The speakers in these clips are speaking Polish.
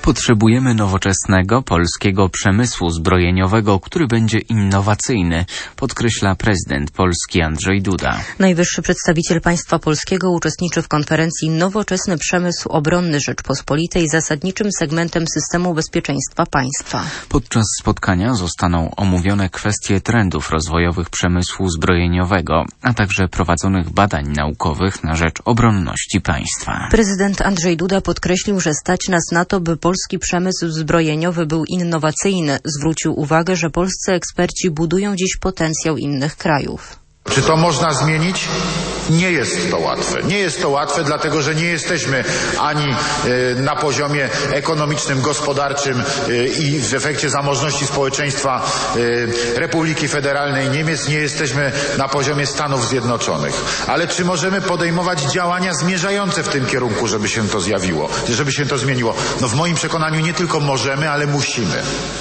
Potrzebujemy nowoczesnego polskiego przemysłu zbrojeniowego, który będzie innowacyjny, podkreśla prezydent Polski Andrzej Duda. Najwyższy przedstawiciel państwa polskiego uczestniczy w konferencji Nowoczesny przemysł obronny Rzeczpospolitej, zasadniczym segmentem systemu bezpieczeństwa państwa. Podczas spotkania zostaną omówione kwestie trendów rozwojowych przemysłu zbrojeniowego, a także prowadzonych badań naukowych na rzecz obronności państwa. Prezydent Andrzej Duda podkreślił, że stać nas na to, by polski przemysł zbrojeniowy był innowacyjny. Zwrócił uwagę, że polscy eksperci budują dziś potencjał innych krajów. Czy to można zmienić? Nie jest to łatwe. Nie jest to łatwe, dlatego że nie jesteśmy ani na poziomie ekonomicznym, gospodarczym i w efekcie zamożności społeczeństwa Republiki Federalnej Niemiec, nie jesteśmy na poziomie Stanów Zjednoczonych. Ale czy możemy podejmować działania zmierzające w tym kierunku, żeby się to zjawiło, żeby się to zmieniło? No w moim przekonaniu nie tylko możemy, ale musimy.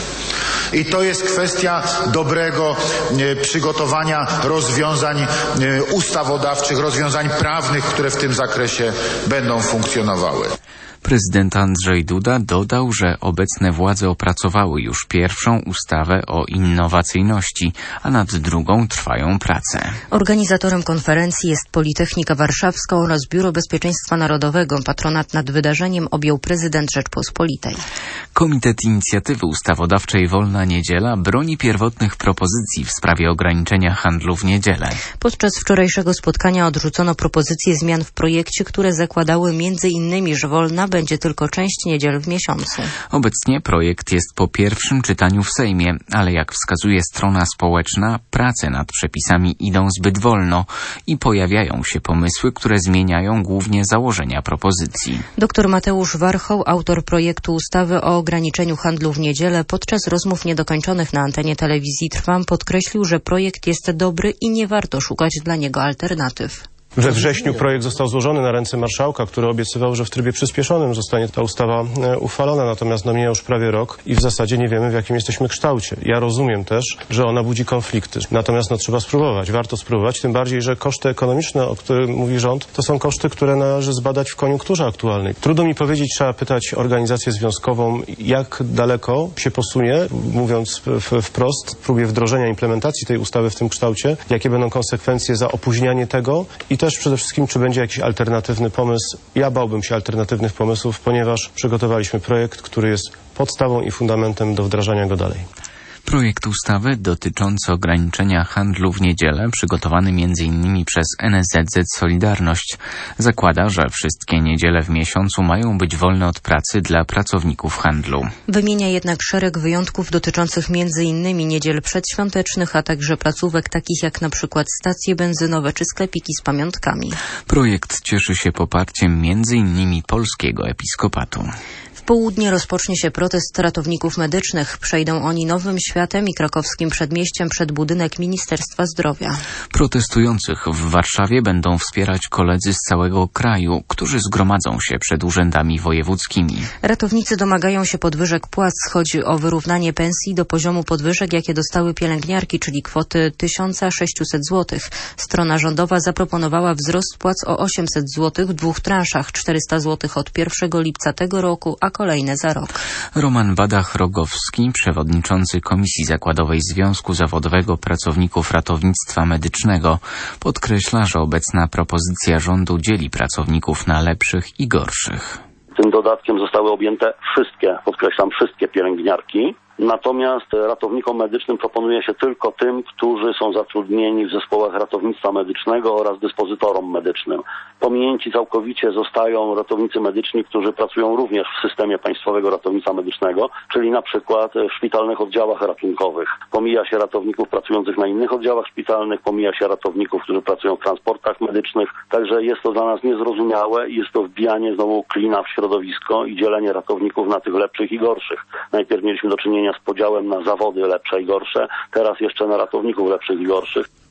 I to jest kwestia dobrego przygotowania rozwiązań ustawodawczych, rozwiązań prawnych, które w tym zakresie będą funkcjonowały. Prezydent Andrzej Duda dodał, że obecne władze opracowały już pierwszą ustawę o innowacyjności, a nad drugą trwają prace. Organizatorem konferencji jest Politechnika Warszawska oraz Biuro Bezpieczeństwa Narodowego. Patronat nad wydarzeniem objął prezydent Rzeczpospolitej. Komitet Inicjatywy Ustawodawczej Wolna Niedziela broni pierwotnych propozycji w sprawie ograniczenia handlu w niedzielę. Podczas wczorajszego spotkania odrzucono propozycje zmian w projekcie, które zakładały m.in., że wolna będzie tylko część niedziel w miesiącu. Obecnie projekt jest po pierwszym czytaniu w Sejmie, ale jak wskazuje strona społeczna, prace nad przepisami idą zbyt wolno i pojawiają się pomysły, które zmieniają głównie założenia propozycji. Dr Mateusz Warchoł, autor projektu ustawy o ograniczeniu handlu w niedzielę, podczas rozmów niedokończonych na antenie telewizji Trwam podkreślił, że projekt jest dobry i nie warto szukać dla niego alternatyw. We wrześniu projekt został złożony na ręce marszałka, który obiecywał, że w trybie przyspieszonym zostanie ta ustawa uchwalona. Natomiast minął już prawie rok i w zasadzie nie wiemy, w jakim jesteśmy kształcie. Ja rozumiem też, że ona budzi konflikty. Natomiast trzeba spróbować, warto spróbować. Tym bardziej, że koszty ekonomiczne, o których mówi rząd, to są koszty, które należy zbadać w koniunkturze aktualnej. Trudno mi powiedzieć, trzeba pytać organizację związkową, jak daleko się posunie, mówiąc wprost, w próbie wdrożenia implementacji tej ustawy w tym kształcie, jakie będą konsekwencje za opóźnianie tego i też przede wszystkim, czy będzie jakiś alternatywny pomysł. Ja bałbym się alternatywnych pomysłów, ponieważ przygotowaliśmy projekt, który jest podstawą i fundamentem do wdrażania go dalej. Projekt ustawy dotyczący ograniczenia handlu w niedzielę, przygotowany m.in. przez NSZZ Solidarność, zakłada, że wszystkie niedziele w miesiącu mają być wolne od pracy dla pracowników handlu. Wymienia jednak szereg wyjątków dotyczących m.in. niedziel przedświątecznych, a także placówek takich jak na przykład stacje benzynowe czy sklepiki z pamiątkami. Projekt cieszy się poparciem m.in. Polskiego Episkopatu. W południe rozpocznie się protest ratowników medycznych. Przejdą oni Nowym Światem i Krakowskim Przedmieściem przed budynek Ministerstwa Zdrowia. Protestujących w Warszawie będą wspierać koledzy z całego kraju, którzy zgromadzą się przed urzędami wojewódzkimi. Ratownicy domagają się podwyżek płac. Chodzi o wyrównanie pensji do poziomu podwyżek, jakie dostały pielęgniarki, czyli kwoty 1600 zł. Strona rządowa zaproponowała wzrost płac o 800 zł w dwóch transzach, 400 zł od 1 lipca tego roku, a kolejne za rok. Roman Badach-Rogowski, przewodniczący Komisji Zakładowej Związku Zawodowego Pracowników Ratownictwa Medycznego, podkreśla, że obecna propozycja rządu dzieli pracowników na lepszych i gorszych. Tym dodatkiem zostały objęte wszystkie, podkreślam, wszystkie pielęgniarki. Natomiast ratownikom medycznym proponuje się tylko tym, którzy są zatrudnieni w zespołach ratownictwa medycznego oraz dyspozytorom medycznym. Pominięci całkowicie zostają ratownicy medyczni, którzy pracują również w systemie państwowego ratownictwa medycznego, czyli na przykład w szpitalnych oddziałach ratunkowych. Pomija się ratowników pracujących na innych oddziałach szpitalnych, pomija się ratowników, którzy pracują w transportach medycznych. Także jest to dla nas niezrozumiałe i jest to wbijanie znowu klina w środowisko i dzielenie ratowników na tych lepszych i gorszych. Najpierw mieliśmy do czynienia z podziałem na zawody lepsze i gorsze, teraz jeszcze na ratowników lepszych i gorszych.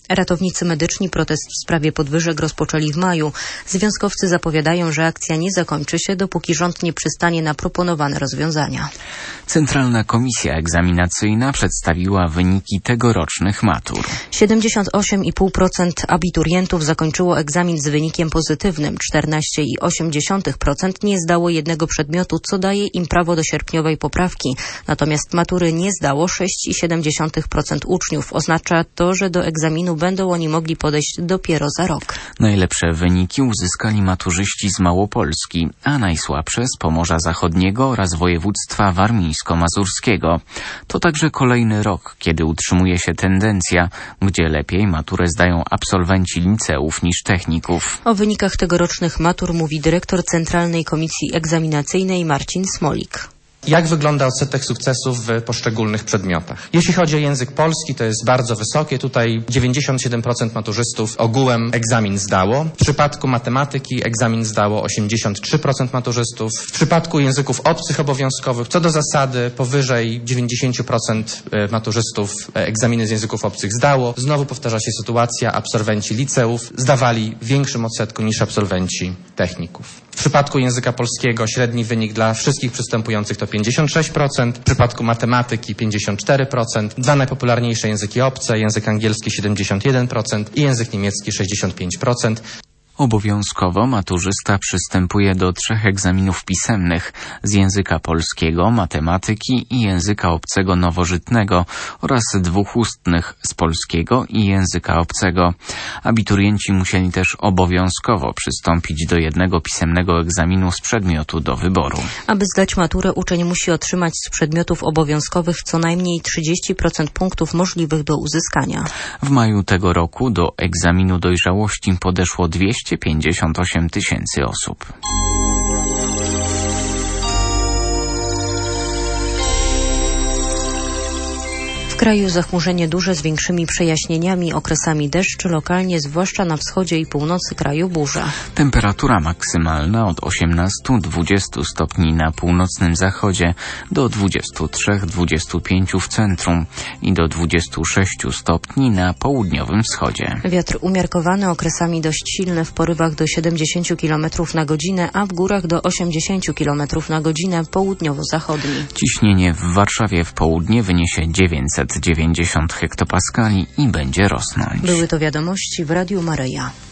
Ratownicy medyczni protest w sprawie podwyżek rozpoczęli w maju. Związkowcy zapowiadają, że akcja nie zakończy się, dopóki rząd nie przystanie na proponowane rozwiązania. Centralna Komisja Egzaminacyjna przedstawiła wyniki tegorocznych matur. 78,5% abiturientów zakończyło egzamin z wynikiem pozytywnym. 14,8% nie zdało jednego przedmiotu, co daje im prawo do sierpniowej poprawki. Natomiast matury nie zdało 6,7% uczniów. Oznacza to, że do egzaminu będą oni mogli podejść dopiero za rok. Najlepsze wyniki uzyskali maturzyści z Małopolski, a najsłabsze z Pomorza Zachodniego oraz województwa warmińsko-mazurskiego. To także kolejny rok, kiedy utrzymuje się tendencja, gdzie lepiej maturę zdają absolwenci liceów niż techników. O wynikach tegorocznych matur mówi dyrektor Centralnej Komisji Egzaminacyjnej Marcin Smolik. Jak wygląda odsetek sukcesów w poszczególnych przedmiotach? Jeśli chodzi o język polski, to jest bardzo wysokie. Tutaj 97% maturzystów ogółem egzamin zdało. W przypadku matematyki egzamin zdało 83% maturzystów. W przypadku języków obcych obowiązkowych, co do zasady, powyżej 90% maturzystów egzaminy z języków obcych zdało. Znowu powtarza się sytuacja, absolwenci liceów zdawali w większym odsetku niż absolwenci techników. W przypadku języka polskiego średni wynik dla wszystkich przystępujących to 56%, w przypadku matematyki 54%, dwa najpopularniejsze języki obce, język angielski 71% i język niemiecki 65%. Obowiązkowo maturzysta przystępuje do 3 egzaminów pisemnych z języka polskiego, matematyki i języka obcego nowożytnego oraz 2 ustnych z polskiego i języka obcego. Abiturienci musieli też obowiązkowo przystąpić do 1 pisemnego egzaminu z przedmiotu do wyboru. Aby zdać maturę, uczeń musi otrzymać z przedmiotów obowiązkowych co najmniej 30% punktów możliwych do uzyskania. W maju tego roku do egzaminu dojrzałości podeszło 258 tysięcy osób. W kraju zachmurzenie duże z większymi przejaśnieniami, okresami deszczy, lokalnie zwłaszcza na wschodzie i północy kraju burza. Temperatura maksymalna od 18-20 stopni na północnym zachodzie do 23-25 w centrum i do 26 stopni na południowym wschodzie. Wiatr umiarkowany, okresami dość silny, w porywach do 70 km na godzinę, a w górach do 80 km na godzinę południowo-zachodni. Ciśnienie w Warszawie w południe wyniesie 990 hektopaskali i będzie rosnąć. Były to wiadomości w Radiu Maryja.